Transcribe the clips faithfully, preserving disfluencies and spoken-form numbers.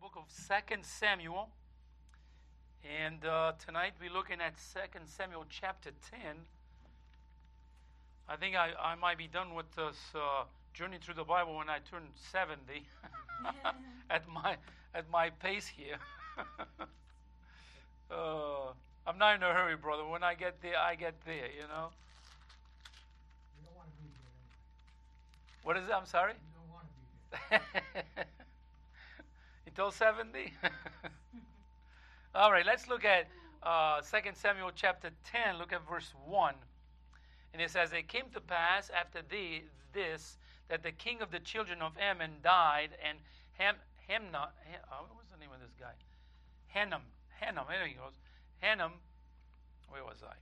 book of Second Samuel. And uh, tonight we're looking at Second Samuel chapter ten. I think I, I might be done with this uh, journey through the Bible when I turn seventy at my at my pace here. uh, I'm not in a hurry, brother. When I get there, I get there, you know. You don't want to be there anyway. What is it? I'm sorry? You don't want to be there. Until seventy? All right, let's look at uh, Second Samuel chapter ten. Look at verse one. And it says, it came to pass after the, this that the king of the children of Ammon died, and Ham, Hamna, Ham, oh, what was the name of this guy? Hanam. Hanam, there he goes. Hanam, where was I?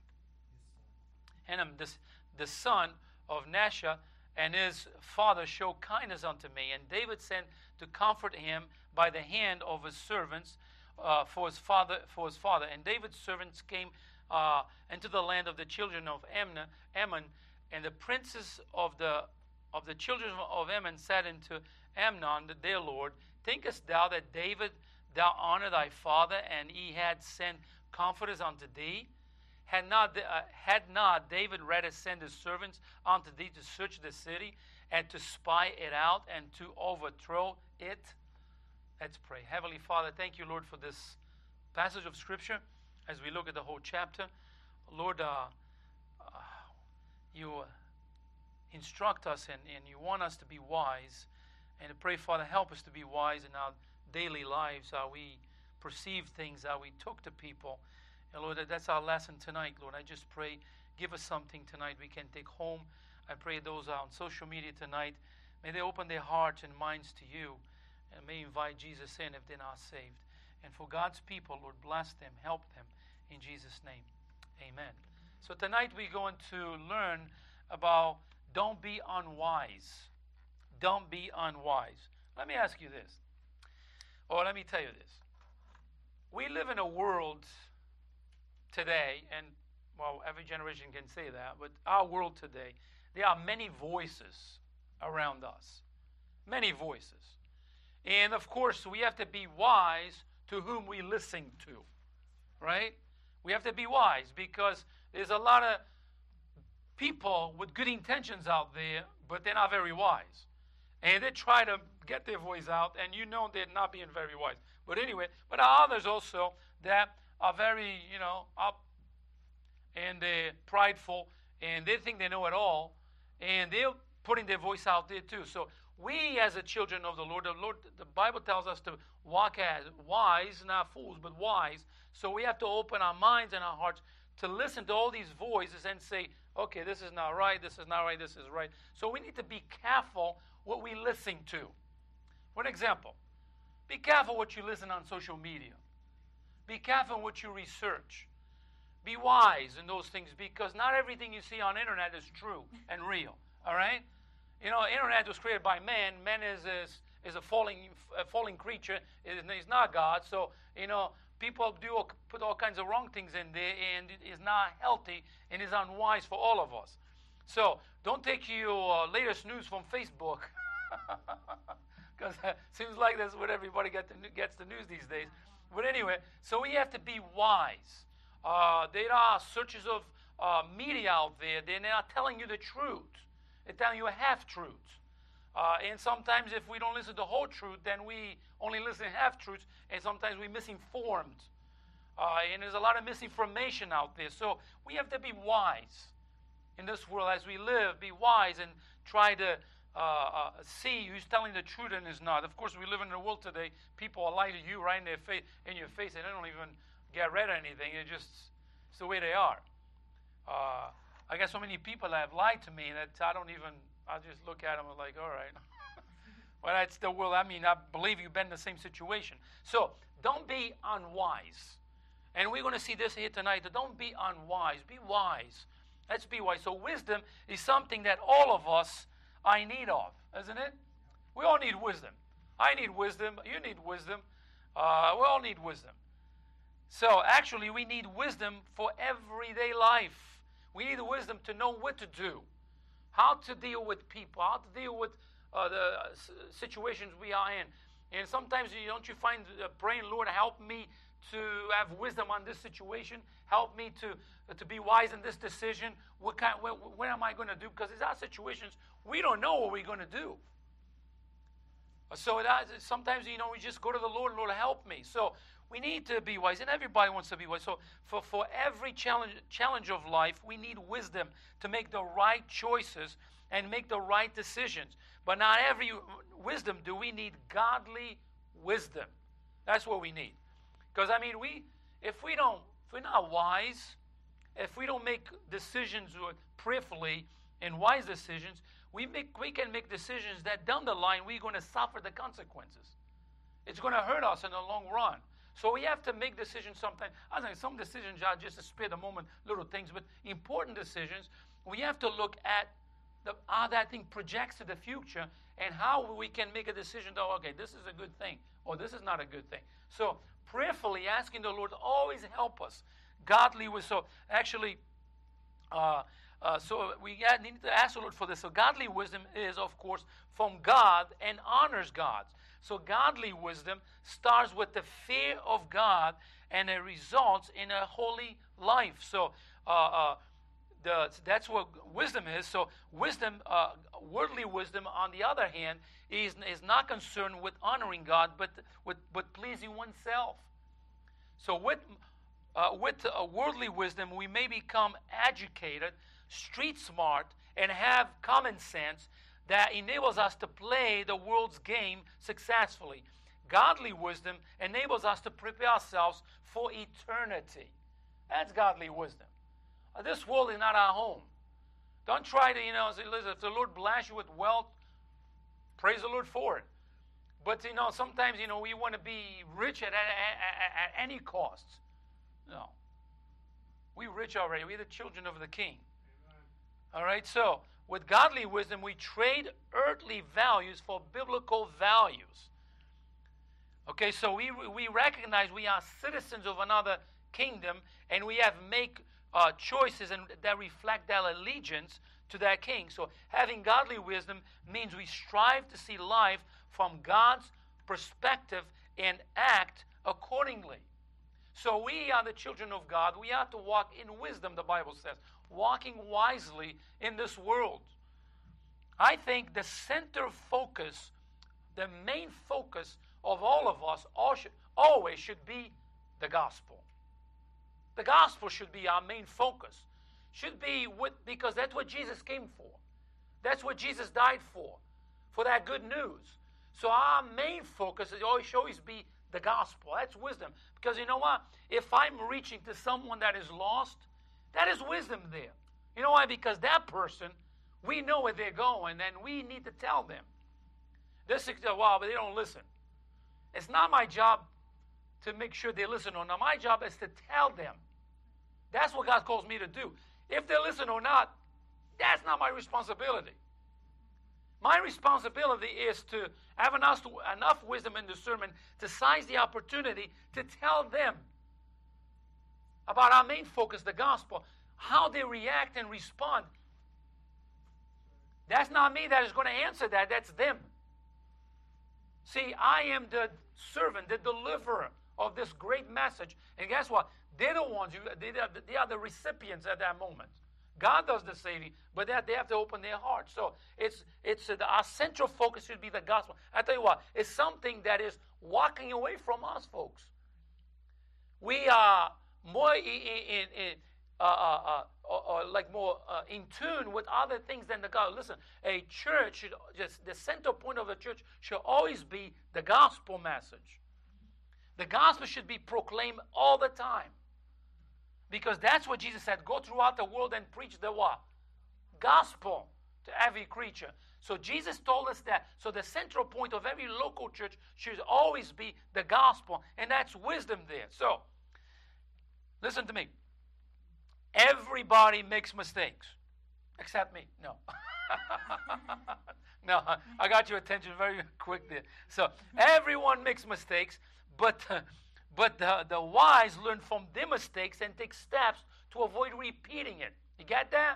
Hanam, this, the son of Nasha, and his father showed kindness unto me. And David sent to comfort him by the hand of his servants uh, for his father. For his father. And David's servants came uh, into the land of the children of Ammon, Ammon, and the princes of the of the children of Ammon said unto Amnon, their lord, thinkest thou that David thou honor thy father, and he had sent comforters unto thee? Had not, uh, had not David rather sent his servants unto thee to search the city and to spy it out and to overthrow it? Let's pray. Heavenly Father, thank you, Lord, for this passage of Scripture as we look at the whole chapter. Lord, uh, uh, you instruct us and, and you want us to be wise. And I pray, Father, help us to be wise in our daily lives, how we perceive things, how we talk to people. And Lord, that's our lesson tonight, Lord. I just pray, give us something tonight we can take home. I pray those are on social media tonight, may they open their hearts and minds to you, and may invite Jesus in if they're not saved. And for God's people, Lord, bless them, help them, in Jesus' name. Amen. So tonight we're going to learn about don't be unwise. Don't be unwise. Let me ask you this, or let me tell you this. We live in a world today, and well, every generation can say that, but our world today, there are many voices around us. Many voices. And of course, we have to be wise to whom we listen to, right? We have to be wise because there's a lot of people with good intentions out there, but they're not very wise. And they try to get their voice out, and you know they're not being very wise. But anyway, but there are others also that are very, you know, up, and they're prideful, and they think they know it all, and they're putting their voice out there too. So we, as the children of the Lord, the Lord, the Bible tells us to walk as wise, not fools, but wise. So we have to open our minds and our hearts to listen to all these voices and say, okay, this is not right, this is not right, this is right. So we need to be careful what we listen to. For example, be careful what you listen on social media. Be careful what you research. Be wise in those things, because not everything you see on internet is true and real. All right? You know, internet was created by man. Man is is, is a falling a falling creature. He's not God. So, you know, people do put all kinds of wrong things in there, and it is not healthy and is unwise for all of us. So don't take your uh, latest news from Facebook, because it seems like that's what everybody get the, gets the news these days. But anyway, so we have to be wise. Uh, there are searches of uh, media out there. They're not telling you the truth. They're telling you a half-truth. Uh, and sometimes if we don't listen to the whole truth, then we only listen to half-truths, and sometimes we're misinformed. Uh, and there's a lot of misinformation out there. So we have to be wise in this world as we live. Be wise and try to uh, uh, see who's telling the truth and who's not. Of course, we live in a world today, people are lying to you right in, their face, in your face, and they don't even get read or anything. It's just it's the way they are. Uh, I got so many people that have lied to me that I don't even, I just look at them and like, all right. Well, that's the world. I mean, I believe you've been in the same situation. So don't be unwise. And we're going to see this here tonight. That don't be unwise. Be wise. Let's be wise. So wisdom is something that all of us are in need of, isn't it? We all need wisdom. I need wisdom. You need wisdom. Uh, we all need wisdom. So actually, we need wisdom for everyday life. We need wisdom to know what to do, how to deal with people, how to deal with uh, the situations we are in. And sometimes you don't you find uh, praying, Lord, help me to have wisdom on this situation. Help me to uh, to be wise in this decision. What kind? What, what am I going to do? Because there's our situations we don't know what we're going to do. So that, sometimes, you know, we just go to the Lord, Lord, help me. So we need to be wise, and everybody wants to be wise. So for, for every challenge, challenge of life, we need wisdom to make the right choices and make the right decisions. But not every wisdom do we need godly wisdom. That's what we need. Because, I mean, we if we don't, if we're not wise, if we don't make decisions prayerfully and wise decisions, we make we can make decisions that down the line we're going to suffer the consequences. It's going to hurt us in the long run. So we have to make decisions sometimes. I think some decisions are just a spur of the moment, little things, but important decisions, we have to look at the, how that thing projects to the future and how we can make a decision, oh, okay, this is a good thing, or this is not a good thing. So prayerfully asking the Lord to always help us. Godly was so actually, uh, uh, so we need to ask the Lord for this. So godly wisdom is, of course, from God and honors God. So godly wisdom starts with the fear of God, and it results in a holy life. So uh, uh, the, that's what wisdom is. So wisdom, uh, worldly wisdom, on the other hand, is, is not concerned with honoring God, but with, with pleasing oneself. So with, uh, with uh, worldly wisdom, we may become educated, street smart, and have common sense that enables us to play the world's game successfully. Godly wisdom enables us to prepare ourselves for eternity. That's godly wisdom. Uh, this world is not our home. Don't try to, you know, say, listen, if the Lord bless you with wealth, praise the Lord for it. But, you know, sometimes, you know, we want to be rich at, at, at, at any cost. No. We're rich already. We're the children of the King. Amen. All right, so with godly wisdom, we trade earthly values for biblical values. Okay, so we we recognize we are citizens of another kingdom, and we have make uh, choices and that reflect that allegiance to that king. So having godly wisdom means we strive to see life from God's perspective and act accordingly. So we are the children of God. We have to walk in wisdom, the Bible says, walking wisely in this world. I think the center focus, the main focus of all of us all should, always should be the gospel. The gospel should be our main focus. Should be what, because that's what Jesus came for. That's what Jesus died for, for that good news. So our main focus is always should always be the gospel. That's wisdom. Because you know what? If I'm reaching to someone that is lost, that is wisdom there. You know why? Because that person, we know where they're going, and we need to tell them. This is a while, but they don't listen. It's not my job to make sure they listen or not. My job is to tell them. That's what God calls me to do. If they listen or not, that's not my responsibility. My responsibility is to have enough, enough wisdom and discernment to seize the opportunity to tell them about our main focus, the gospel, how they react and respond. That's not me that is going to answer that. That's them. See, I am the servant, the deliverer of this great message. And guess what? They're the ones, they are the recipients at that moment. God does the saving, but that they have to open their hearts. So it's it's uh, our central focus should be the gospel. I tell you what, it's something that is walking away from us, folks. We are more in, in, in uh, uh, uh, or, or like more uh, in tune with other things than the gospel. Listen, a church should just the center point of the church should always be the gospel message. The gospel should be proclaimed all the time. Because that's what Jesus said, go throughout the world and preach the what? Gospel to every creature. So Jesus told us that. So the central point of every local church should always be the gospel. And that's wisdom there. So, listen to me. Everybody makes mistakes. Except me. No. No, I got your attention very quick there. So, everyone makes mistakes, but... Uh, But the, the wise learn from their mistakes and take steps to avoid repeating it. You get that?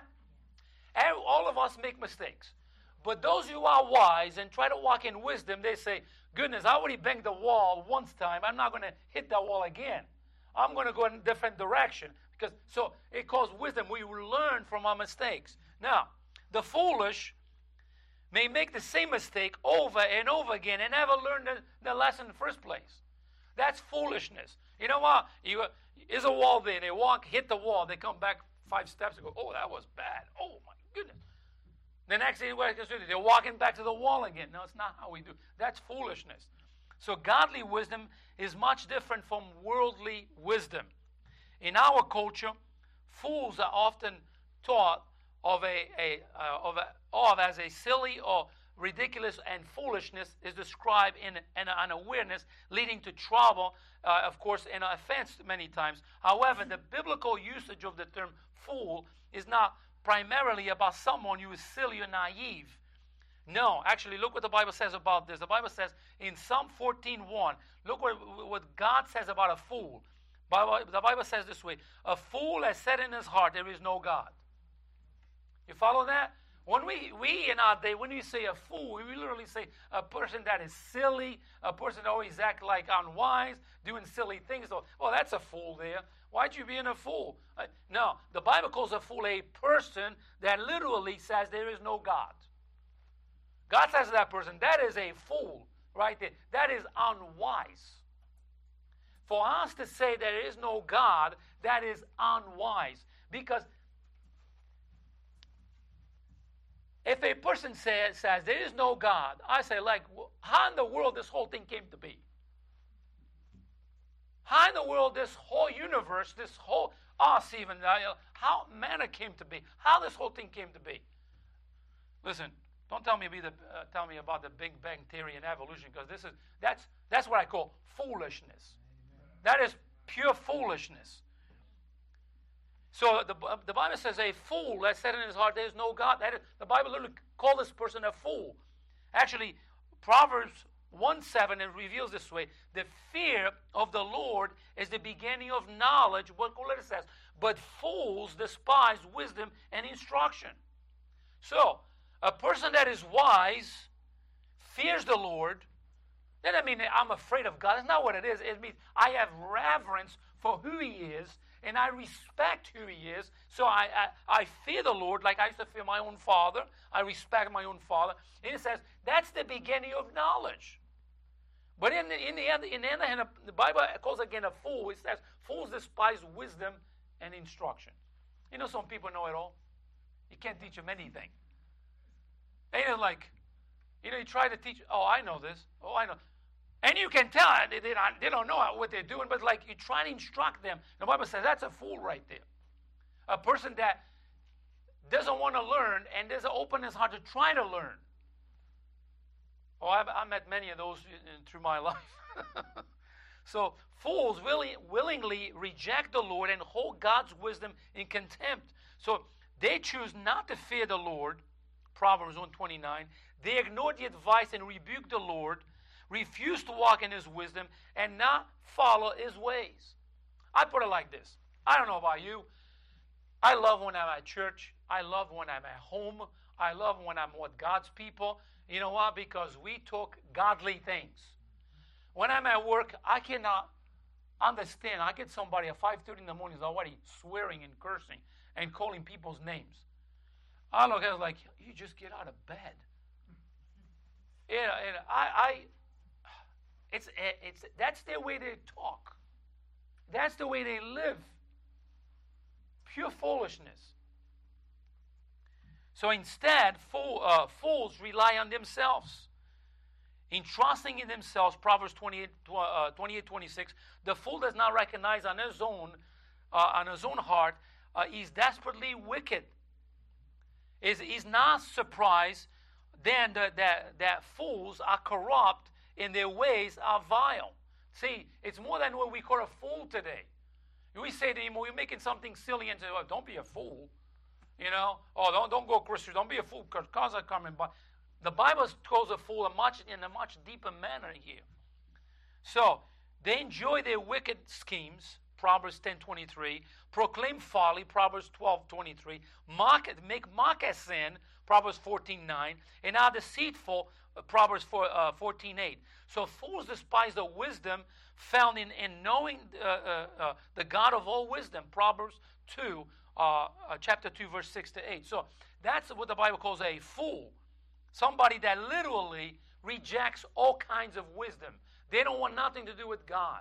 All of us make mistakes. But those who are wise and try to walk in wisdom, they say, goodness, I already banged the wall once time. I'm not going to hit that wall again. I'm going to go in a different direction. Because so it calls wisdom. We learn from our mistakes. Now, the foolish may make the same mistake over and over again and never learn the, the lesson in the first place. That's foolishness. You know what? You, there's a wall there. They walk, hit the wall. They come back five steps and go, oh, that was bad. Oh, my goodness. The next thing they're walking back to the wall again. No, it's not how we do. That's foolishness. So godly wisdom is much different from worldly wisdom. In our culture, fools are often taught of a, a uh, of, a, of as a silly or ridiculous, and foolishness is described in, in an awareness leading to trouble, uh, of course, and offense many times. However, the biblical usage of the term fool is not primarily about someone who is silly or naive. No, actually, look what the Bible says about this. The Bible says in Psalm fourteen one, look what, what God says about a fool. Bible, the Bible says this way, a fool has said in his heart, there is no God. You follow that? When we, we in our day, when we say a fool, we literally say a person that is silly, a person that always acts like unwise, doing silly things. So, oh, that's a fool there. Why'd you being a fool? Uh, no, the Bible calls a fool a person that literally says there is no God. God says to that person, that is a fool right there. That is unwise. For us to say there is no God, that is unwise. Because if a person say, says there is no God, I say, like, how in the world this whole thing came to be? How in the world this whole universe, this whole, us even, uh, how manna came to be? How this whole thing came to be? Listen, don't tell me, be the, uh, tell me about the Big Bang Theory and evolution, because this is that's that's what I call foolishness. That is pure foolishness. So the, the Bible says a fool that said in his heart there is no God. That is, the Bible literally calls this person a fool. Actually, Proverbs one seven, it reveals this way. The fear of the Lord is the beginning of knowledge. What it says. But fools despise wisdom and instruction. So, a person that is wise fears the Lord. That doesn't mean that I'm afraid of God. That's not what it is. It means I have reverence for who He is, and I respect who He is. So I, I, I fear the Lord like I used to fear my own father. I respect my own father. And it says that's the beginning of knowledge. But in the, in the, end, in the other hand, the Bible calls again a fool. It says fools despise wisdom and instruction. You know, some people know it all. You can't teach them anything. And it's like, you know, you try to teach, oh, I know this. Oh, I know. And you can tell they, they, don't, they don't know what they're doing, but like you try to instruct them. The Bible says that's a fool right there. A person that doesn't want to learn and doesn't open his heart to try to learn. Oh, I've, I met many of those in, in, through my life. So fools willing, willingly reject the Lord and hold God's wisdom in contempt. So they choose not to fear the Lord. Proverbs one twenty-nine. They ignore the advice and rebuke the Lord, refuse to walk in His wisdom, and not follow His ways. I put it like this. I don't know about you. I love when I'm at church. I love when I'm at home. I love when I'm with God's people. You know why? Because we talk godly things. When I'm at work, I cannot understand. I get somebody at five thirty in the morning is already swearing and cursing and calling people's names. I look at it like, you just get out of bed. You know, and I, I, it's, it's, that's their way they talk. That's the way they live. Pure foolishness. So instead, fool, uh, fools rely on themselves. In trusting in themselves, Proverbs twenty-eight, uh, twenty-eight twenty-six, the fool does not recognize on his own, uh, on his own heart, uh, he's desperately wicked. Is is not surprised then that, that, that fools are corrupt and their ways are vile. See, it's more than what we call a fool today. We say to him, well, you're making something silly and say, well, don't be a fool. You know, oh, don't don't go Christian, don't be a fool because cars are coming. But the Bible calls a fool a much in a much deeper manner here. So they enjoy their wicked schemes. Proverbs ten twenty-three, proclaim folly, Proverbs twelve twenty-three, mock, make mock at sin, Proverbs fourteen nine, and are deceitful, uh, Proverbs fourteen eight. So fools despise the wisdom found in, in knowing uh, uh, uh, the God of all wisdom, Proverbs two, uh, uh, chapter two, verse six to eight. So that's what the Bible calls a fool. Somebody that literally rejects all kinds of wisdom. They don't want nothing to do with God.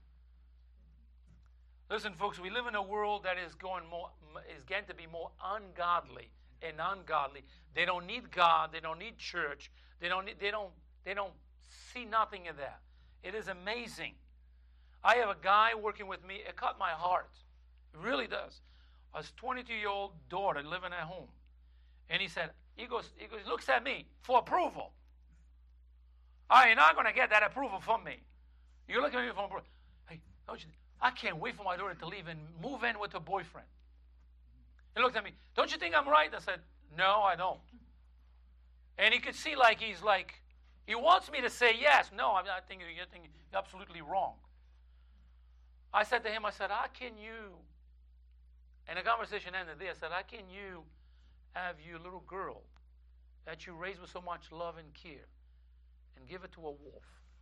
Listen, folks, we live in a world that is going more is getting to be more ungodly and ungodly. They don't need God. They don't need church. They don't need, they don't they don't see nothing of that. It is amazing. I have a guy working with me. It cut my heart. It really does. A twenty-two-year-old daughter living at home, and he said, he goes, he goes, looks at me for approval. Oh, you're not going to get that approval from me. You're looking at me for approval. Hey, don't you? I can't wait for my daughter to leave and move in with her boyfriend. He looked at me. Don't you think I'm right? I said, no, I don't. And he could see like he's like, he wants me to say yes. No, I'm not thinking you're thinking you're absolutely wrong. I said to him, I said, how can you, and the conversation ended there. I said, how can you have your little girl that you raised with so much love and care and give it to a wolf?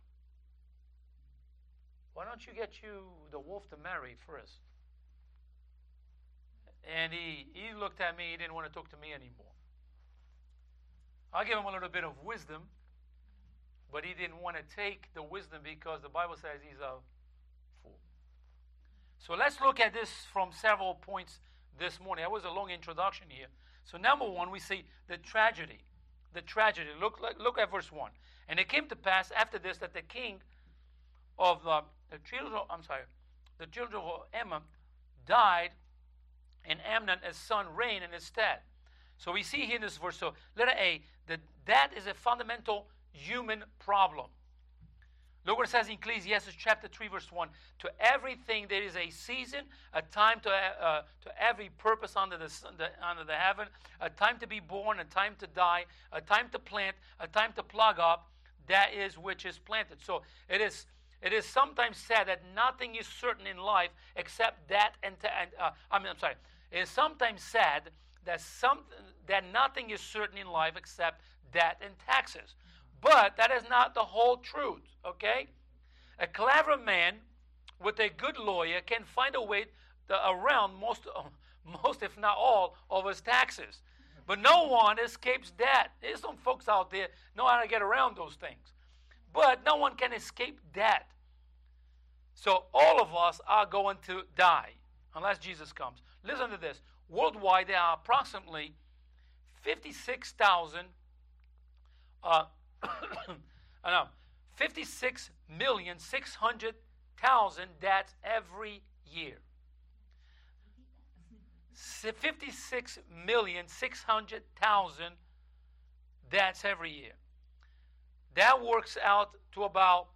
Why don't you get you the wolf to marry first? And he, he looked at me. He didn't want to talk to me anymore. I gave him a little bit of wisdom, but he didn't want to take the wisdom because the Bible says he's a fool. So let's look at this from several points this morning. That was a long introduction here. So number one, we see the tragedy. The tragedy. Look, look, look at verse one. And it came to pass after this that the king of the, the children, I'm sorry, the children of Ammon died, and Amnon, his son, reigned in his stead. So we see here in this verse, so letter A, that that is a fundamental human problem. Look what it says in Ecclesiastes chapter three, verse one. To everything there is a season, a time to uh, to every purpose under the, the under the heaven, a time to be born, a time to die, a time to plant, a time to plug up, that is which is planted. So it is it is sometimes said that nothing is certain in life except that and ta- uh, I mean I'm sorry. It is sometimes said that some that nothing is certain in life except debt and taxes. But that is not the whole truth, okay? A clever man with a good lawyer can find a way to, around most, most, if not all, of his taxes. But no one escapes debt. There's some folks out there know how to get around those things. But no one can escape debt. So all of us are going to die unless Jesus comes. Listen to this. Worldwide, there are approximately fifty-six thousand uh, I know, fifty-six million six hundred thousand deaths every year. fifty-six million six hundred thousand deaths every year. That works out to about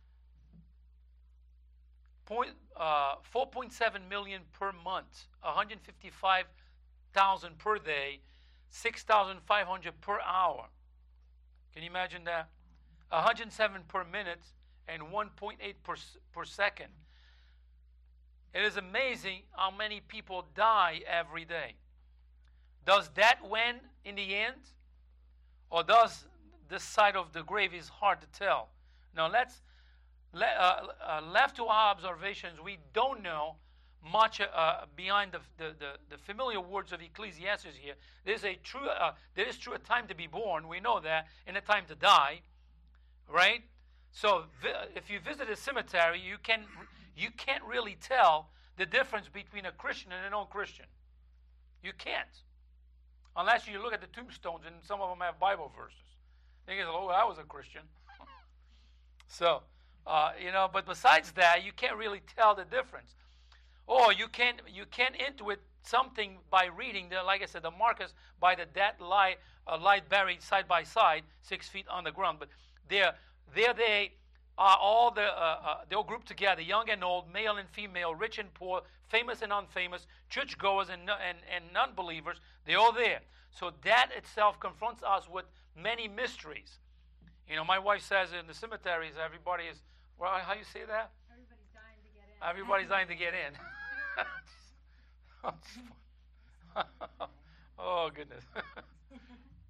point, uh, four point seven million per month, one hundred fifty-five thousand per day, six thousand five hundred per hour. Can you imagine that? one hundred seven per minute and one point eight per, per second. It is amazing how many people die every day. Does that win in the end? Or does this side of the grave is hard to tell? Now, let's le, uh, uh, left to our observations, we don't know much uh, behind the, the, the, the familiar words of Ecclesiastes here. There's a true, uh, there is true a time to be born, we know that, and a time to die, right? So vi- if you visit a cemetery, you can you can't really tell the difference between a Christian and a non-Christian. You can't, unless you look at the tombstones, and some of them have Bible verses. Then you go, oh, I was a Christian. so, uh, you know, but besides that, you can't really tell the difference. Or you can you can intuit something by reading the, like I said, the markers by the dead lie uh, lie buried side by side, six feet on the ground. But there there they are all the uh, uh, they're all grouped together, young and old, male and female, rich and poor, famous and unfamous, churchgoers and and and non-believers. They're all there. So that itself confronts us with many mysteries. You know, my wife says in the cemeteries, everybody is, well, how you say that? Everybody's dying to get in. Everybody's dying to get in. Oh, goodness.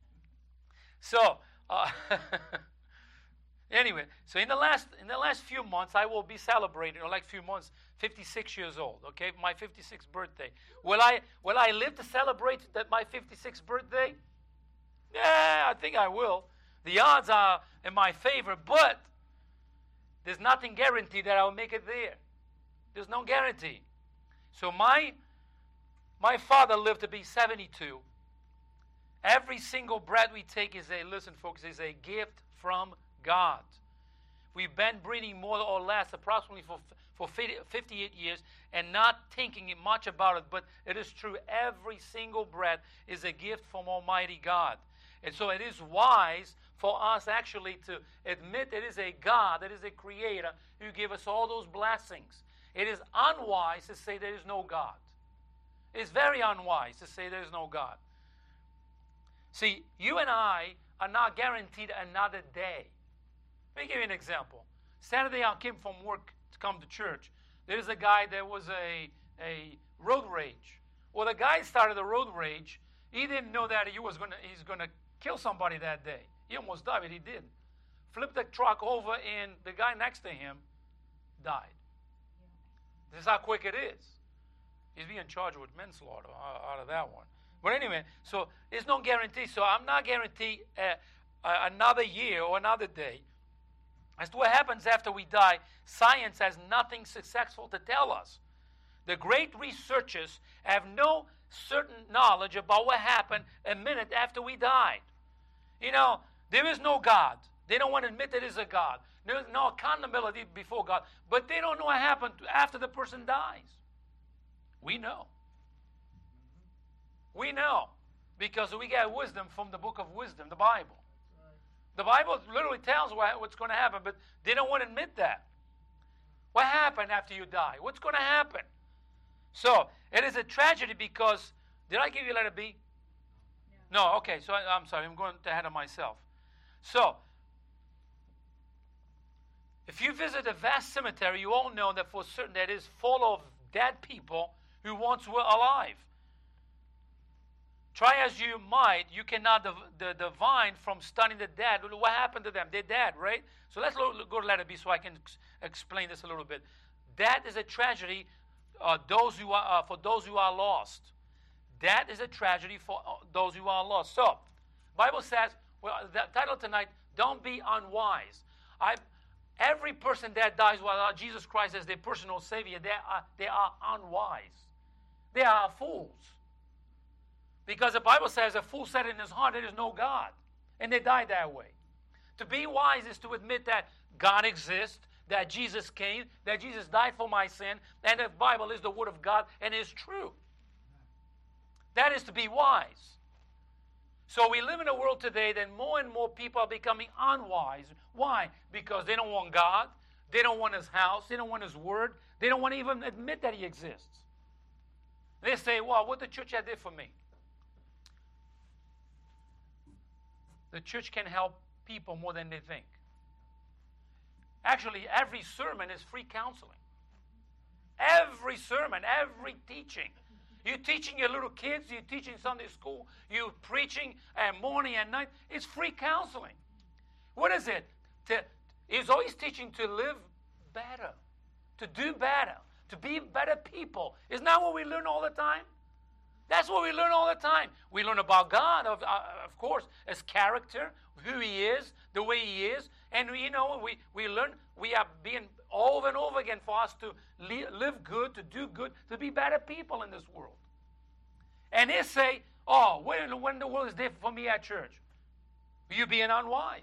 So, uh, anyway, so in the last in the last few months, I will be celebrating, or like few months, fifty-six years old. Okay, my fifty-sixth birthday. Will I will I live to celebrate that my fifty-sixth birthday? Yeah, I think I will. The odds are in my favor, but there's nothing guaranteed that I'll make it there. There's no guarantee. So my my father lived to be seventy-two. Every single breath we take is a, listen folks, is a gift from God. We've been breathing more or less approximately for, for fifty-eight years and not thinking much about it, but it is true. Every single breath is a gift from Almighty God. And so it is wise for us actually to admit there is a God, there is a Creator who gave us all those blessings. It is unwise to say there is no God. It is very unwise to say there is no God. See, you and I are not guaranteed another day. Let me give you an example. Saturday I came from work to come to church. There's a guy, there was a, a road rage. Well, the guy started the road rage. He didn't know that he was gonna he's gonna kill somebody that day. He almost died, but he didn't. Flipped the truck over, and the guy next to him died. This is how quick it is. He's being charged with manslaughter out of that one. But anyway, so there's no guarantee. So I'm not guaranteed uh, uh, another year or another day. As to what happens after we die, science has nothing successful to tell us. The great researchers have no certain knowledge about what happened a minute after we died. You know, there is no God. They don't want to admit there is a God. There is no accountability before God. But they don't know what happened after the person dies. We know. We know. Because we get wisdom from the book of wisdom, the Bible. The Bible literally tells what's going to happen, but they don't want to admit that. What happened after you die? What's going to happen? So, it is a tragedy because, did I give you letter B? No, no okay, so I, I'm sorry, I'm going ahead of myself. So, if you visit a vast cemetery, you all know that for certain that it is full of dead people who once were alive. Try as you might, you cannot div- the divine from studying the dead. What happened to them? They're dead, right? So let's lo- go to letter B so I can ex- explain this a little bit. That is a tragedy uh, those who are, uh, for those who are lost. That is a tragedy for uh, those who are lost. So, Bible says, well, the title tonight, don't be unwise. I, every person that dies without Jesus Christ as their personal Savior, they are, they are unwise. They are fools. Because the Bible says a fool said in his heart, there is no God. And they die that way. To be wise is to admit that God exists, that Jesus came, that Jesus died for my sin, and the Bible is the Word of God and is true. That is to be wise. So we live in a world today that more and more people are becoming unwise. Why? Because they don't want God. They don't want His house. They don't want His Word. They don't want to even admit that He exists. They say, well, what the church had did for me. The church can help people more than they think. Actually, every sermon is free counseling. Every sermon, every teaching. You're teaching your little kids, you're teaching Sunday school, you're preaching uh, morning and night. It's free counseling. What is it? To, it's always teaching to live better, to do better, to be better people. Isn't that what we learn all the time? That's what we learn all the time. We learn about God, of, uh, of course, His character, who He is, the way He is. And, we, you know, we, we learn, we are being over and over again for us to li- live good, to do good, to be better people in this world. And they say, oh, when, when the world is different for me at church? You're being unwise.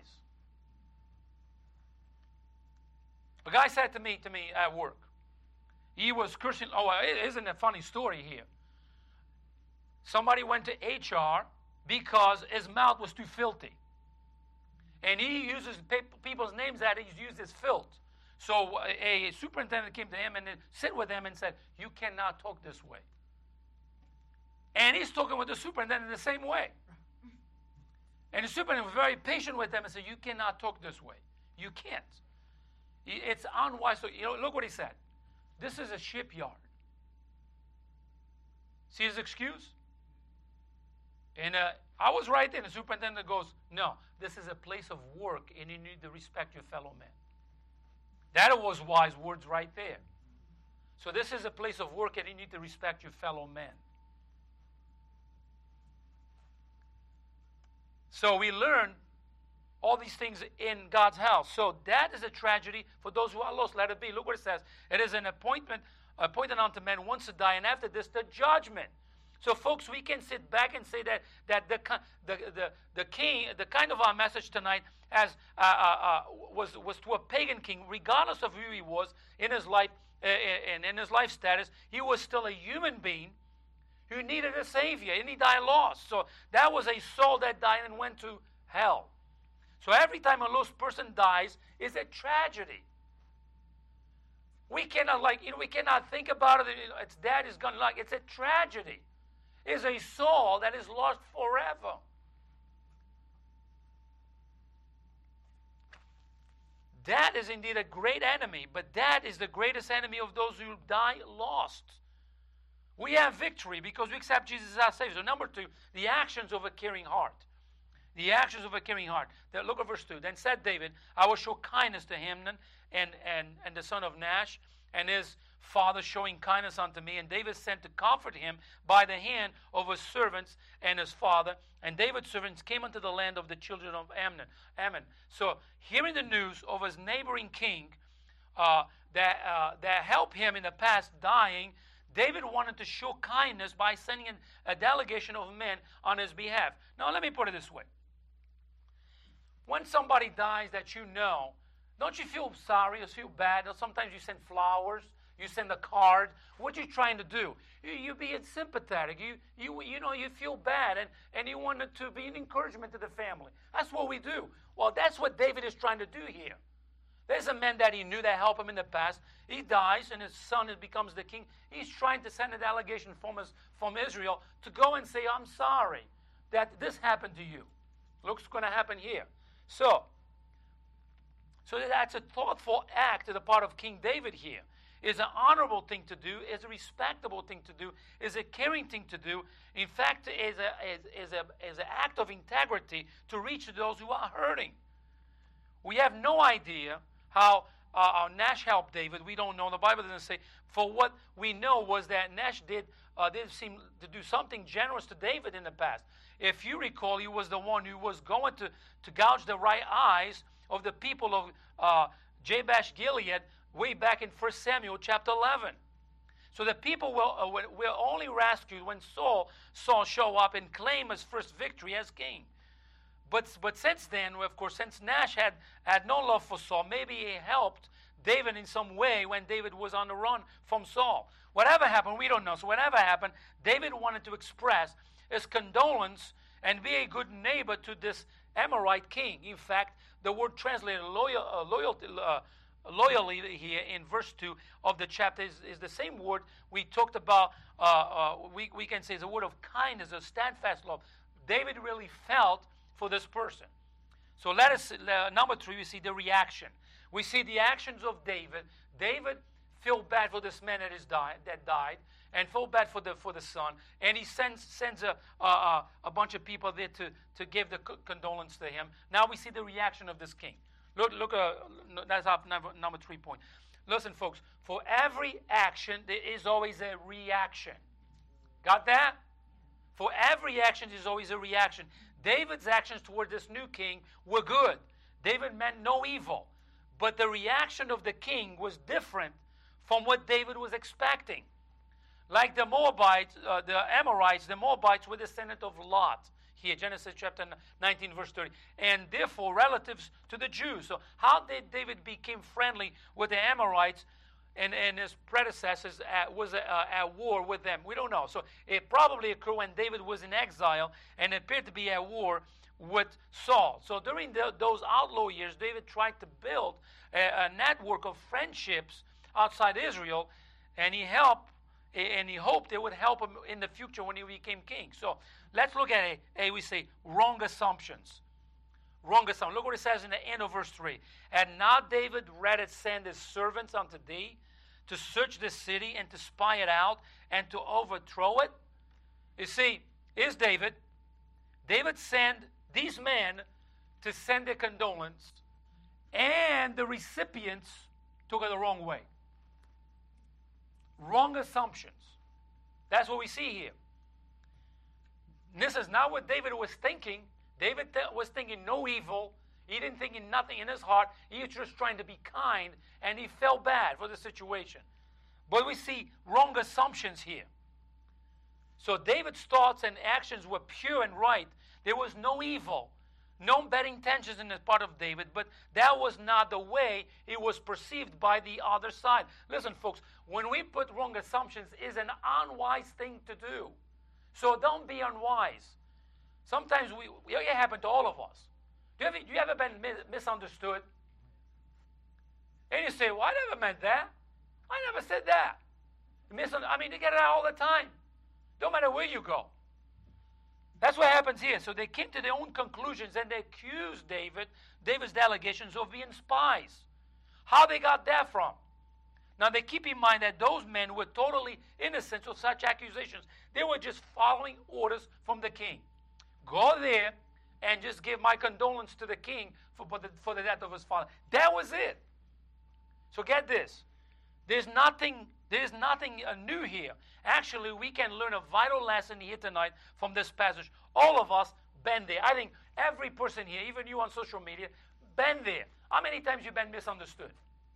A guy said to me, to me at work, he was cursing. Oh, isn't a funny story here? Somebody went to H R because his mouth was too filthy. And he uses people's names that he's used as filth. So a superintendent came to him and sit with him and said, you cannot talk this way. And he's talking with the superintendent the same way. And the superintendent was very patient with them and said, you cannot talk this way. You can't. It's unwise. So, you know, look what he said. This is a shipyard. See his excuse? And uh, I was right there. The superintendent goes, no, this is a place of work, and you need to respect your fellow men. That was wise words right there. So this is a place of work, and you need to respect your fellow men. So we learn all these things in God's house. So that is a tragedy for those who are lost. Let it be. Look what it says. It is an appointment appointed unto men once to die, and after this, the judgment. So, folks, we can sit back and say that that the the the, the king, the kind of our message tonight, as uh, uh, uh, was was to a pagan king, regardless of who he was in his life uh, and in his life status, he was still a human being who needed a savior, and he died lost. So that was a soul that died and went to hell. So every time a lost person dies, is a tragedy. We cannot like you know we cannot think about it. You know, its dad is gone. Like it's a tragedy. It's a soul that is lost forever. That is indeed a great enemy, but that is the greatest enemy of those who die lost. We have victory because we accept Jesus as our Savior. So number two, the actions of a caring heart. The actions of a caring heart. Look at verse two. Then said David, I will show kindness to Amnon and, and, and the son of Nash, and his father showing kindness unto me. And David sent to comfort him by the hand of his servants and his father. And David's servants came unto the land of the children of Ammon. Ammon. So hearing the news of his neighboring king uh, that, uh, that helped him in the past dying, David wanted to show kindness by sending a delegation of men on his behalf. Now let me put it this way. When somebody dies that you know, don't you feel sorry or feel bad? Or sometimes you send flowers, you send a card. What are you trying to do? You, you being sympathetic. You, you, you know, you feel bad, and, and you want it to be an encouragement to the family. That's what we do. Well, that's what David is trying to do here. There's a man that he knew that helped him in the past. He dies, and his son becomes the king. He's trying to send a delegation from, his, from Israel to go and say, I'm sorry that this happened to you. Looks going to happen here. So, so that's a thoughtful act on the part of King David here. It's an honorable thing to do. It's a respectable thing to do. It's a caring thing to do. In fact, it's a, is, is a, is an act of integrity to reach those who are hurting. We have no idea how uh, Nash helped David. We don't know. The Bible doesn't say. For what we know was that Nash did, uh, did seem to do something generous to David in the past. If you recall, he was the one who was going to, to gouge the right eyes of the people of uh, Jabesh Gilead way back in First Samuel chapter eleven. So the people were, uh, were only rescued when Saul saw show up and claim his first victory as king. But but since then, of course, since Nash had, had no love for Saul, maybe he helped David in some way when David was on the run from Saul. Whatever happened, we don't know. So whatever happened, David wanted to express his condolence and be a good neighbor to this Amorite king. In fact, the word translated loyal, uh, loyalty, uh, loyally here in verse two of the chapter is, is the same word we talked about. Uh, uh, we, we can say it's a word of kindness, a steadfast love. David really felt for this person. So let us, uh, number three, we see the reaction. We see the actions of David. David felt bad for this man that is died, that died, and felt bad for the for the son. And he sends sends a a, a bunch of people there to, to give the condolence to him. Now we see the reaction of this king. Look, look. Uh, that's our number, number three point. Listen, folks. For every action, there is always a reaction. Got that? For every action, there's always a reaction. David's actions toward this new king were good. David meant no evil. But the reaction of the king was different from what David was expecting. Like the Moabites, uh, the Amorites, the Moabites were descendants of Lot. Here, Genesis chapter nineteen, verse thirty. And therefore, relatives to the Jews. So how did David become friendly with the Amorites and, and his predecessors at, was uh, at war with them? We don't know. So it probably occurred when David was in exile and appeared to be at war with Saul. So during the, those outlaw years, David tried to build a, a network of friendships outside Israel, and he helped, and he hoped it would help him in the future when he became king. So let's look at a, a we say, wrong assumptions. Wrong assumptions. Look what it says in the end of verse three. And now David rather send his servants unto thee to search the city and to spy it out and to overthrow it. You see, here's David. David sent these men to send their condolence, and the recipients took it the wrong way. Wrong assumptions. That's what we see here. This is not what David was thinking. David th- was thinking no evil. He didn't think in nothing in his heart. He was just trying to be kind, and he felt bad for the situation. But we see wrong assumptions here. So David's thoughts and actions were pure and right. There was no evil, no bad intentions in the part of David, but that was not the way it was perceived by the other side. Listen, folks, when we put wrong assumptions, it's an unwise thing to do. So don't be unwise. Sometimes we, it happened to all of us. Do you, ever, do you ever been misunderstood? And you say, well, I never meant that. I never said that. Misun- I mean, they get it out all the time. Don't matter where you go. That's what happens here. So they came to their own conclusions and they accused David, David's delegations, of being spies. How they got that from? Now they keep in mind that those men were totally innocent of such accusations. They were just following orders from the king. Go there and just give my condolence to the king for, for, the, for the death of his father. That was it. So get this. There's nothing, there's nothing uh, new here. Actually, we can learn a vital lesson here tonight from this passage. All of us been there. I think every person here, even you on social media, been there. How many times you been misunderstood?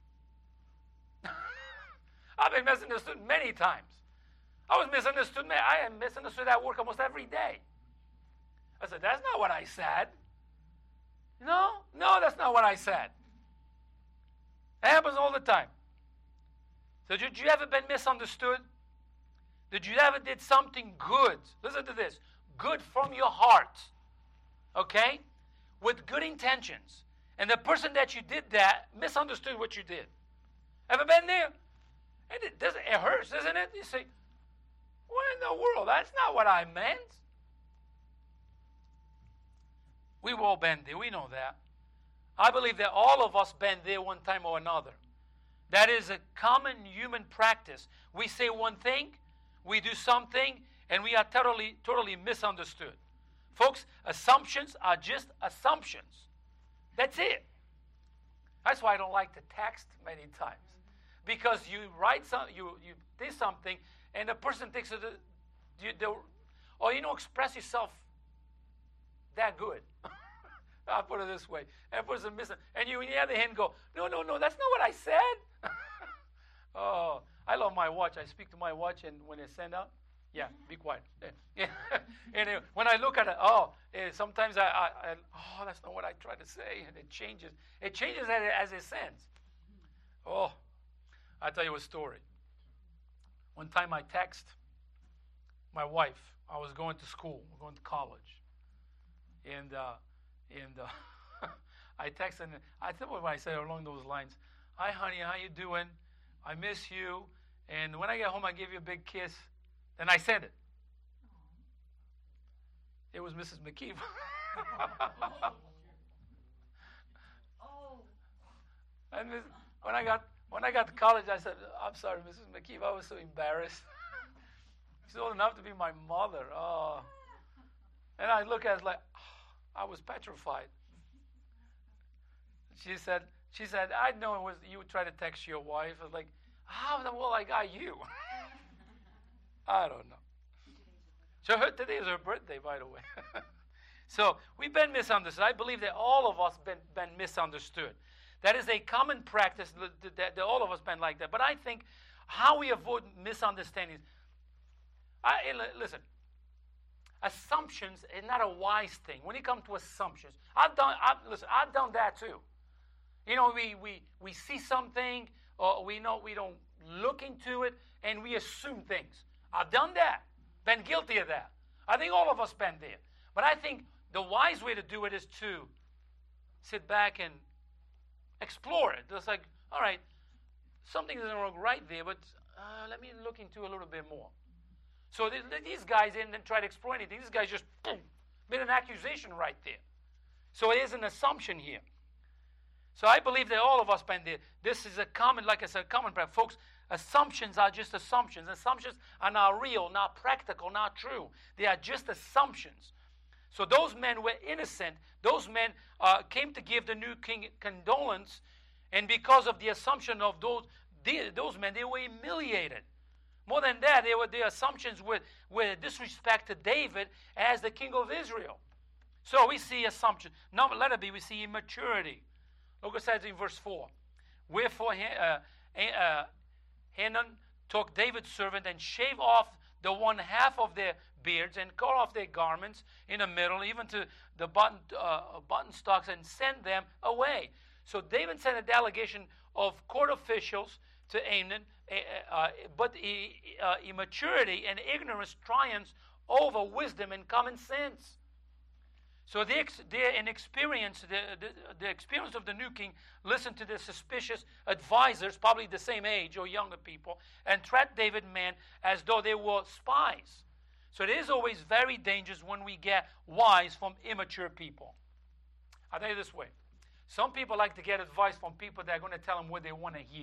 I've been misunderstood many times. I was misunderstood. I am misunderstood at work almost every day. I said, that's not what I said. No, no, that's not what I said. It happens all the time. So did you ever been misunderstood? Did you ever did something good? Listen to this. Good from your heart. Okay? With good intentions. And the person that you did that misunderstood what you did. Ever been there? And it, does, it hurts, doesn't it? You say, what in the world? That's not what I meant. We've all been there. We know that. I believe that all of us been there one time or another. That is a common human practice. We say one thing, we do something, and we are totally, totally misunderstood. Folks, assumptions are just assumptions. That's it. That's why I don't like to text many times. Because you write something, you, you did something, and the person thinks of the, you, the, or you don't express yourself that good. I'll put it this way. And person missing, and you, on the other hand, go, no, no, no, that's not what I said. Oh, I love my watch. I speak to my watch, and when it send out, yeah, be quiet. Yeah. And uh, when I look at it, oh, uh, sometimes I, I, I, oh, that's not what I tried to say, and it changes. It changes as it, as it sends. Oh, I'll tell you a story. One time I text my wife. I was going to school, going to college, and uh, and uh, I texted. And I think what I said along those lines. Hi, honey, how you doing? I miss you. And when I get home, I give you a big kiss. Then I sent it. It was Missus McKeever. And when I got when I got to college, I said, "I'm sorry, Missus McKeever. I was so embarrassed. She's old enough to be my mother." Oh. And I look at it like, oh, I was petrified. She said, "She said I know it was you would try to text your wife." I was like, "How in the world I got you?" I don't know. So her, today is her birthday, by the way. So we've been misunderstood. I believe that all of us been been misunderstood. That is a common practice that, that, that all of us been like that. But I think how we avoid misunderstandings. I, listen, assumptions is not a wise thing. When it comes to assumptions, I've done. I've, listen, I've done that too. You know, we we we see something, or we know we don't look into it, and we assume things. I've done that. Been guilty of that. I think all of us been there. But I think the wise way to do it is to sit back and explore it. It's like, all right, something isn't wrong right there, but uh, let me look into a little bit more. So th- these guys didn't try to explore anything. These guys just boom, made an accusation right there. So it is an assumption here. So I believe that all of us been there. This is a common, like I said, common practice. Folks, assumptions are just assumptions. Assumptions are not real, not practical, not true. They are just assumptions. So those men were innocent. Those men uh, came to give the new king condolence, and because of the assumption of those the, those men, they were humiliated. More than that, they were, their assumptions were, were disrespect to David as the king of Israel. So we see assumption. Number letter B, we see immaturity. Look what it says in verse four. Wherefore uh, uh, Hanun took David's servant and shaved off the one half of their beards and cut off their garments in the middle, even to the button, uh, button stocks, and sent them away. So David sent a delegation of court officials to Amnon, uh, uh, but uh, immaturity and ignorance triumphs over wisdom and common sense. So the, the inexperience, the, the, the experience of the new king listened to the suspicious advisors, probably the same age or younger people, and treat David men as though they were spies. So it is always very dangerous when we get wise from immature people. I'll tell you this way. Some people like to get advice from people that are going to tell them what they want to hear.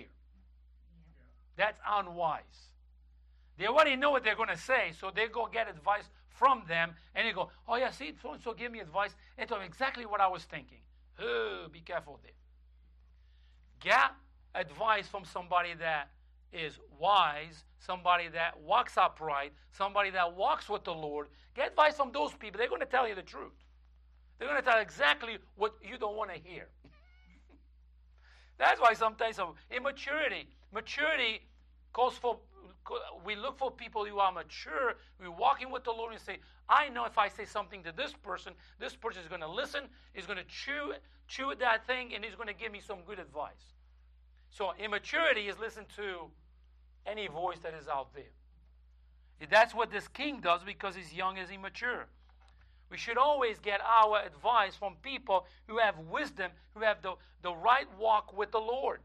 That's unwise. They already know what they're going to say, so they go get advice from them, and they go, oh yeah, see, so-and-so gave me advice, and told me exactly what I was thinking. Oh, be careful there. Get advice from somebody that is wise, somebody that walks upright, somebody that walks with the Lord. Get advice from those people. They're going to tell you the truth. They're going to tell exactly what you don't want to hear. That's why sometimes of immaturity. Maturity calls for, we look for people who are mature, we're walking with the Lord and say, I know if I say something to this person, this person is going to listen, is going to chew, chew at that thing, and he's going to give me some good advice. So immaturity is listen to any voice that is out there. That's what this king does because he's young and immature. We should always get our advice from people who have wisdom, who have the, the right walk with the Lord.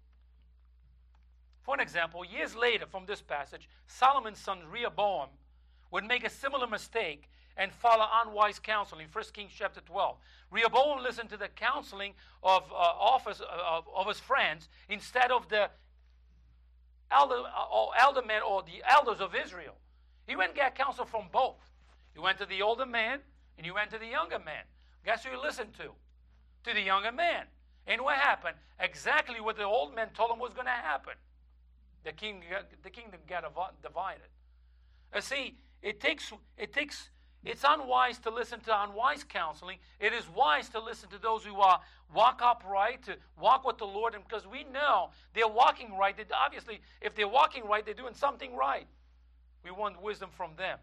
For an example, years later from this passage, Solomon's son Rehoboam would make a similar mistake and follow unwise counsel in First Kings chapter twelve. Rehoboam listened to the counseling of uh, office uh, of, of his friends instead of the elder uh, or elder men or the elders of Israel. He went and got counsel from both. He went to the older man and he went to the younger man. Guess who he listened to? To the younger man. And what happened? Exactly what the old man told him was going to happen. The king, the kingdom got divided. Uh, see, it takes, it takes, it's unwise to listen to unwise counseling. It is wise to listen to those who are walk upright, to walk with the Lord, and because we know they're walking right. They, obviously, if they're walking right, they're doing something right. We want wisdom from them.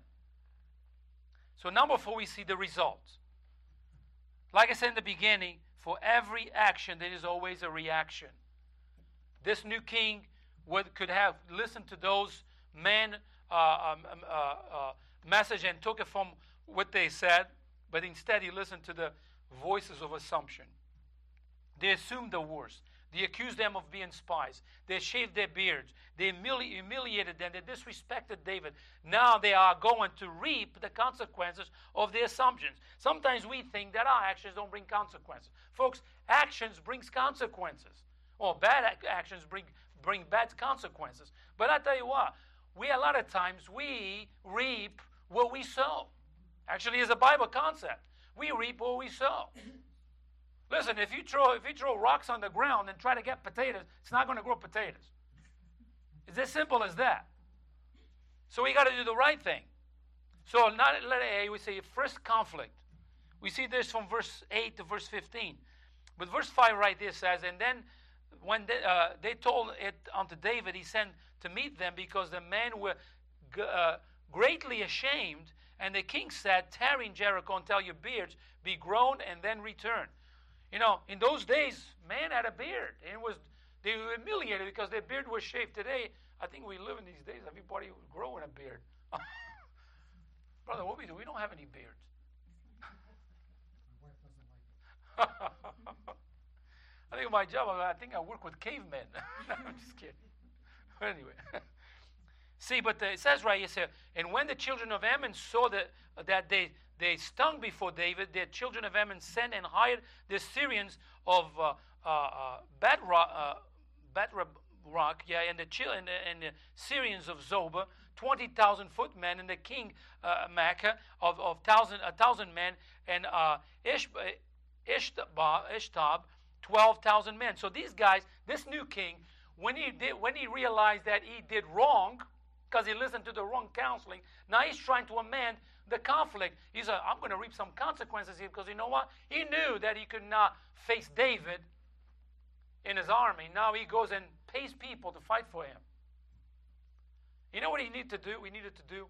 So number four, we see the results. Like I said in the beginning, for every action, there is always a reaction. This new king would, could have listened to those men uh, um, uh, uh, message and took it from what they said, but instead he listened to the voices of assumption. They assumed the worst. They accused them of being spies. They shaved their beards. They humili- humiliated them. They disrespected David. Now they are going to reap the consequences of their assumptions. Sometimes we think that our actions don't bring consequences. Folks, actions brings consequences. Or bad ac- actions bring, bring bad consequences. But I tell you what, we a lot of times we reap what we sow. Actually, it's a Bible concept. We reap what we sow. Listen, if you throw if you throw rocks on the ground and try to get potatoes, it's not going to grow potatoes. It's as simple as that. So we got to do the right thing. So not letter A, we say first conflict. We see this from verse eight to verse fifteen. But verse five right there says, and then when they, uh, they told it unto David, he sent to meet them because the men were g- uh, greatly ashamed. And the king said, tarry in Jericho until your beards be grown and then return. You know, in those days, man had a beard. And it was they were humiliated because their beard was shaved. Today, I think we live in these days, everybody growing a beard. Brother, what we do? We don't have any beards. My wife doesn't like it. I think my job, I think I work with cavemen. No, I'm just kidding. Anyway. See, but the, it says right here, and when the children of Ammon saw that, that they, they stung before David, the children of Ammon sent and hired the Syrians of uh, uh, uh, Batrock, uh, Batrock, yeah, and the, and, the, and the Syrians of Zobah twenty thousand footmen, and the king uh, Maacah of, of thousand, a thousand men, and uh, Ish, Ishtab, Ishtab twelve thousand men. So these guys, this new king, when he did, when he realized that he did wrong, because he listened to the wrong counseling, now he's trying to amend the conflict. He said, I'm going to reap some consequences here, because you know what? He knew that he could not face David in his army. Now he goes and pays people to fight for him. You know what he needed to do? We needed to do?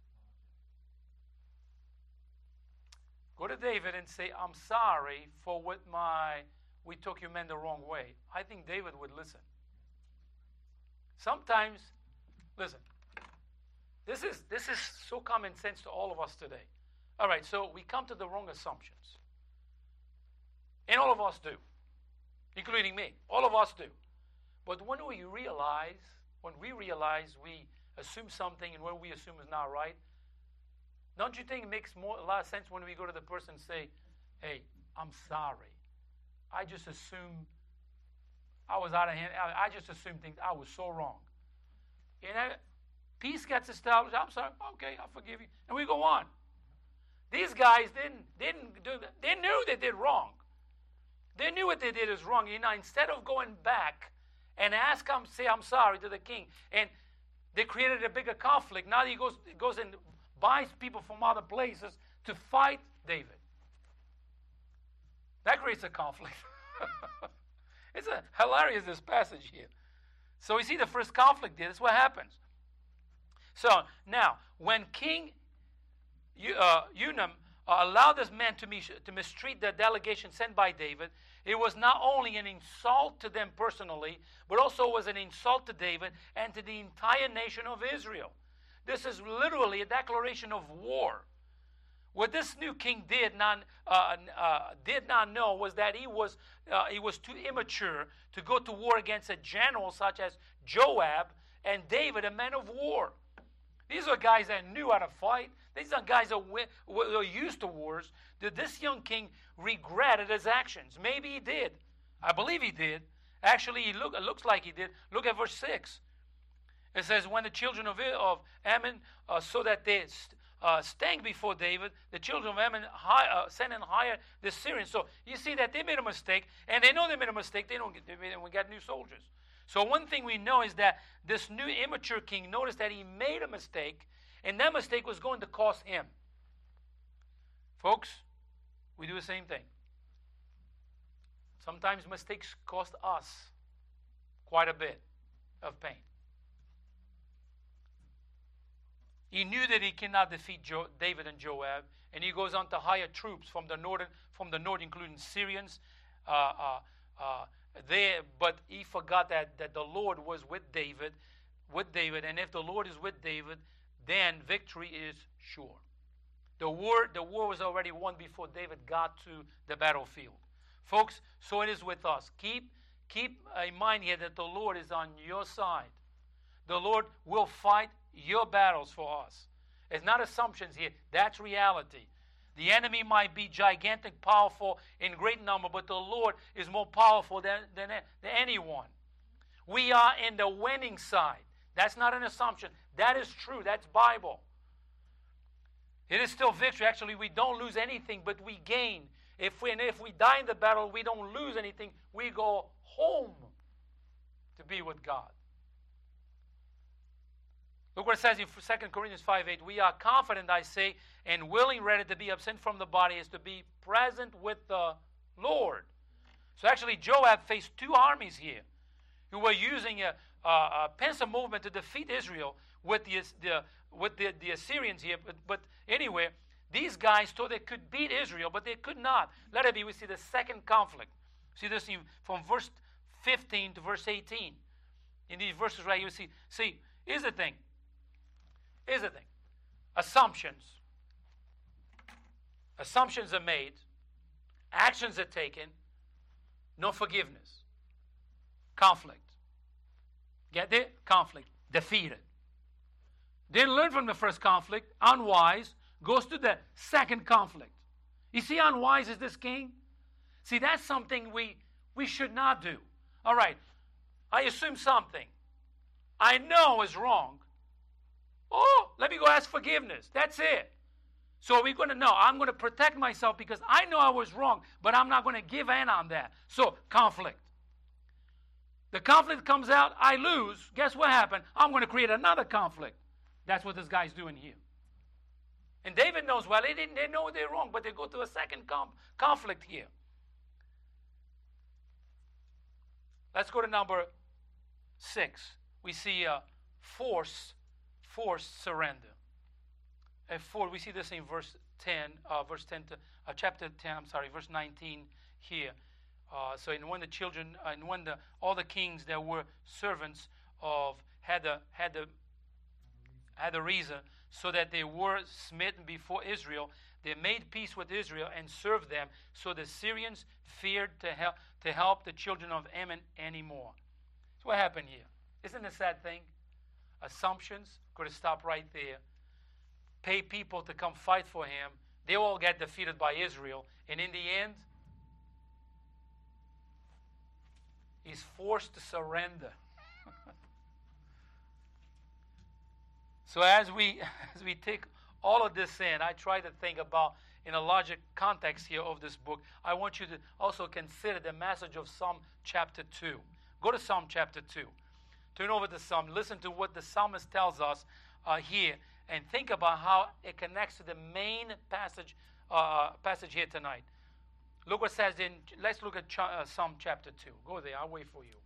Go to David and say, I'm sorry for what my, we took you men the wrong way. I think David would listen. Sometimes, listen, this is, this is so common sense to all of us today. All right, so we come to the wrong assumptions. And all of us do, including me. All of us do. But when we realize, when we realize we assume something and what we assume is not right, don't you think it makes more, a lot of sense when we go to the person and say, hey, I'm sorry. I just assumed I was out of hand. I, I just assumed things. I was so wrong. And I, peace gets established. I'm sorry. Okay, I forgive you. And we go on. These guys didn't, didn't do that. They knew they did wrong. They knew what they did is wrong. You know, instead of going back and ask him, say, I'm sorry to the king, and they created a bigger conflict. Now he goes, goes and buys people from other places to fight David. That creates a conflict. It's a hilarious, this passage here. So we see the first conflict here. That's what happens. So now, when King uh, Unam uh, allowed this man to, mis- to mistreat the delegation sent by David, it was not only an insult to them personally, but also was an insult to David and to the entire nation of Israel. This is literally a declaration of war. What this new king did not uh, uh, did not know was that he was uh, he was too immature to go to war against a general such as Joab and David, a man of war. These are guys that knew how to fight. These are guys that were used to wars. Did this young king regretted his actions? Maybe he did. I believe he did. Actually, he look, it looks like he did. Look at verse six. It says, when the children of, of Ammon uh, so that they uh, stank before David, the children of Ammon high, uh, sent and hired the Syrians. So you see that they made a mistake, and they know they made a mistake. They don't get, they made, we got new soldiers. So one thing we know is that this new immature king noticed that he made a mistake, and that mistake was going to cost him. Folks, we do the same thing. Sometimes mistakes cost us quite a bit of pain. He knew that he cannot defeat jo- David and Joab, and he goes on to hire troops from the northern, from the north, including Syrians. Uh, uh, uh, there, but he forgot that that the Lord was with David, with David, and if the Lord is with David, then victory is sure. The war, the war was already won before David got to the battlefield, folks. So it is with us. Keep keep in mind here that the Lord is on your side. The Lord will fight your battles for us. It's not assumptions here. That's reality. The enemy might be gigantic, powerful, in great number, but the Lord is more powerful than, than, than anyone. We are in the winning side. That's not an assumption. That is true. That's Bible. It is still victory. Actually, we don't lose anything, but we gain. If we, and if we die in the battle, we don't lose anything. We go home to be with God. Look what it says in Second Corinthians five eight. We are confident, I say, and willing, ready to be absent from the body is to be present with the Lord. So actually, Joab faced two armies here who were using a, a, a pincer movement to defeat Israel with the, the, with the, the Assyrians here. But, but anyway, these guys thought they could beat Israel, but they could not. Let it be, we see the second conflict. See this from verse fifteen to verse eighteen. In these verses right here, you see, see, here's the thing. Here's the thing. Assumptions. Assumptions are made. Actions are taken. No forgiveness. Conflict. Get it? Conflict. Defeated. Didn't learn from the first conflict. Unwise. Goes to the second conflict. You see how unwise is this king? See, that's something we, we should not do. All right. I assume something I know is wrong. Oh, let me go ask forgiveness. That's it. So we're going to know, I'm going to protect myself because I know I was wrong, but I'm not going to give in on that. So, conflict. The conflict comes out, I lose. Guess what happened? I'm going to create another conflict. That's what this guy's doing here. And David knows, well, they, didn't, they know they're wrong, but they go to a second com- conflict here. Let's go to number six. We see uh, force, forced surrender. And for, we see this in verse ten, uh, verse ten to uh, chapter ten. I'm sorry, verse nineteen here. Uh, so, and when the children, uh, and when the all the kings that were servants of had the had the had the reason, so that they were smitten before Israel, they made peace with Israel and served them. So the Syrians feared to help to help the children of Ammon anymore. So what happened here? Isn't it a sad thing? Assumptions could have stopped right there. Pay people to come fight for him. They all get defeated by Israel. And in the end, he's forced to surrender. So as we as we take all of this in, I try to think about in a larger context here of this book. I want you to also consider the message of Psalm chapter two. Go to Psalm chapter two. Turn over to Psalm. Listen to what the psalmist tells us uh, here, and think about how it connects to the main passage uh, passage here tonight. Look what it says in. Let's look at ch- uh, Psalm chapter two. Go there. I'll wait for you.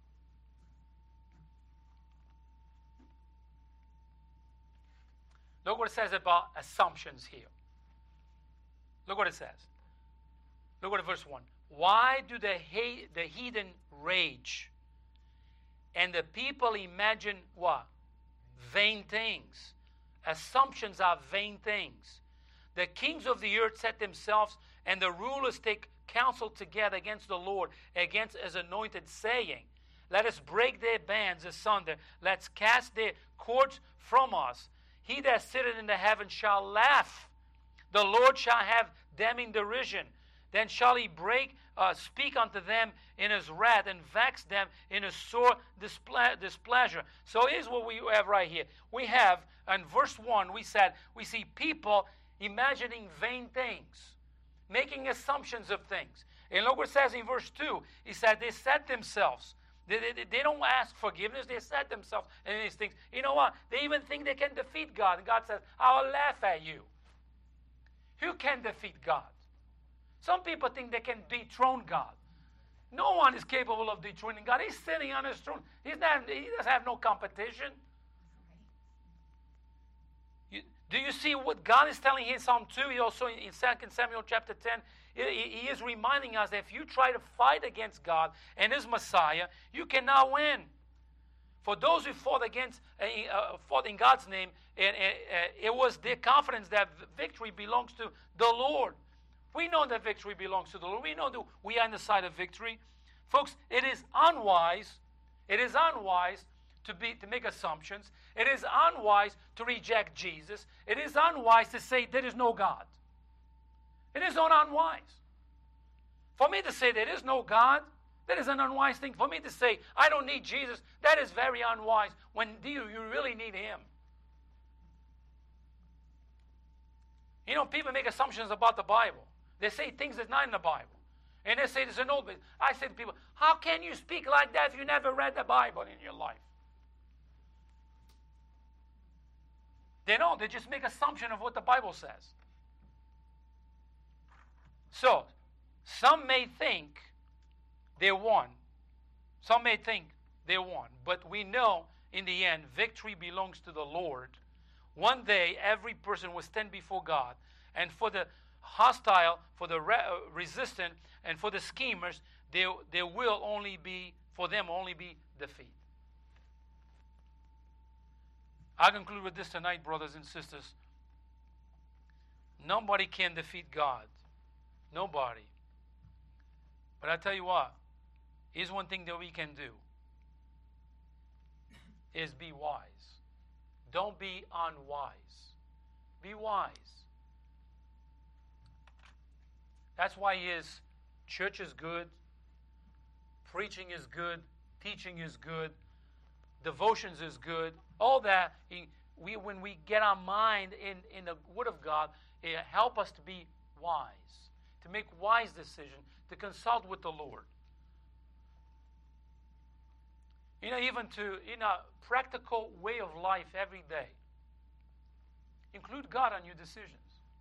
Look what it says about assumptions here. Look what it says. Look at verse one. Why do the, he- the heathen rage, and the people imagine what? Vain things. Assumptions are vain things. The kings of the earth set themselves, and the rulers take counsel together against the Lord, against his anointed, saying, let us break their bands asunder. Let's cast their cords from us. He that sitteth in the heavens shall laugh. The Lord shall have them in derision. Then shall he break, uh, speak unto them in his wrath, and vex them in his sore disple- displeasure. So here's what we have right here. We have, in verse one, we said, we see people imagining vain things, making assumptions of things. And look what it says in verse two. He said, they set themselves. They, they, they don't ask forgiveness. They set themselves in these things. You know what? They even think they can defeat God. And God says, I'll laugh at you. Who can defeat God? Some people think they can dethrone God. No one is capable of dethroning God. He's sitting on his throne. He's not, he doesn't have no competition. You, do you see what God is telling here in Psalm two? He also in Second Samuel chapter ten, he, he is reminding us that if you try to fight against God and his Messiah, you cannot win. For those who fought against, uh, fought in God's name, and, uh, it was their confidence that victory belongs to the Lord. We know that victory belongs to the Lord. We know that we are on the side of victory. Folks, it is unwise, it is unwise to be to make assumptions. It is unwise to reject Jesus. It is unwise to say there is no God. It is not unwise. For me to say there is no God, that is an unwise thing. For me to say I don't need Jesus, that is very unwise. When do you, you really need him? You know, people make assumptions about the Bible. They say things that's not in the Bible. And they say there's an old. I say to people, how can you speak like that if you never read the Bible in your life? They don't. They just make assumption of what the Bible says. So, some may think they won. Some may think they won. But we know in the end, victory belongs to the Lord. One day, every person will stand before God. And for the hostile, for the re- uh, resistant, and for the schemers, there, there will only be, for them, only be defeat. I conclude with this tonight, brothers and sisters. Nobody can defeat God. Nobody. But I tell you what, here's one thing that we can do, is be wise. Don't be unwise. Be wise. That's why his church is good, preaching is good, teaching is good, devotions is good, all that. He, we, when we get our mind in, in the Word of God, it help us to be wise, to make wise decisions, to consult with the Lord. You know, even to, in a practical way of life every day, include God on your decisions.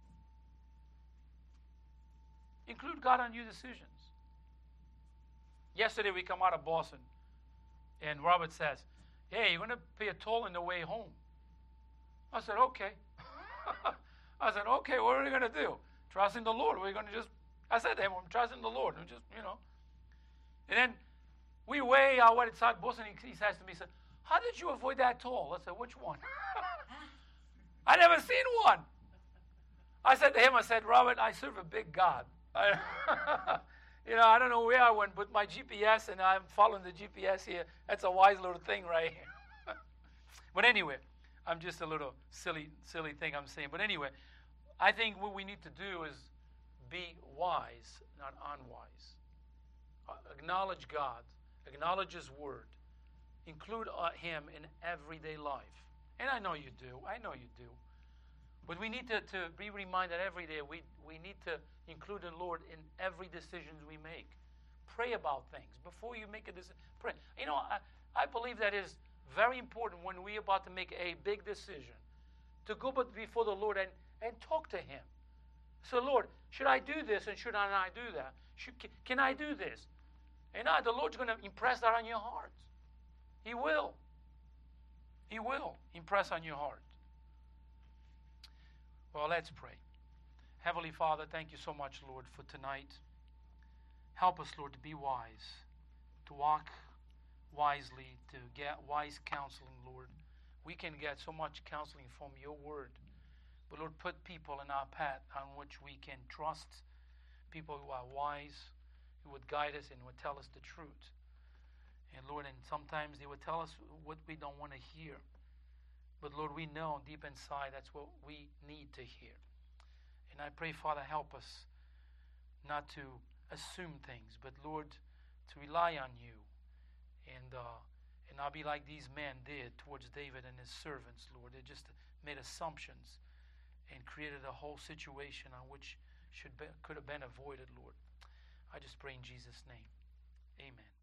Include God on your decisions. Yesterday we come out of Boston, and Robert says, hey, you're going to pay a toll on the way home. I said, okay. I said, okay, what are we going to do? Trust in the Lord. We're going to just, I said to him, I'm trusting the Lord. I'm just, you know. And then we weigh out what it's at Boston. He, he says to me, he said, how did you avoid that toll? I said, which one? I never seen one. I said to him, I said, Robert, I serve a big God. I, you know, I don't know where I went, but my G P S, and I'm following the G P S here. That's a wise little thing right here. But anyway, I'm just a little silly, silly thing I'm saying. But anyway, I think what we need to do is be wise, not unwise. Uh, acknowledge God. Acknowledge His Word. Include uh, Him in everyday life. And I know you do. I know you do. But we need to, to be reminded every day we, we need to include the Lord in every decision we make. Pray about things. Before you make a decision, pray. You know, I, I believe that is very important when we're about to make a big decision, to go before the Lord and, and talk to Him. So, Lord, should I do this and should I not do that? Should, can I do this? And uh, the Lord's going to impress that on your heart. He will. He will impress on your heart. Well, let's pray. Heavenly Father, thank you so much, Lord, for tonight. Help us, Lord, to be wise, to walk wisely, to get wise counseling, Lord. We can get so much counseling from your word. But, Lord, put people in our path on which we can trust, people who are wise, who would guide us and would tell us the truth. And, Lord, and sometimes they would tell us what we don't want to hear. But, Lord, we know deep inside that's what we need to hear. And I pray, Father, help us not to assume things, but, Lord, to rely on you and uh, and not be like these men did towards David and his servants, Lord. They just made assumptions and created a whole situation on which should be, could have been avoided, Lord. I just pray in Jesus' name. Amen.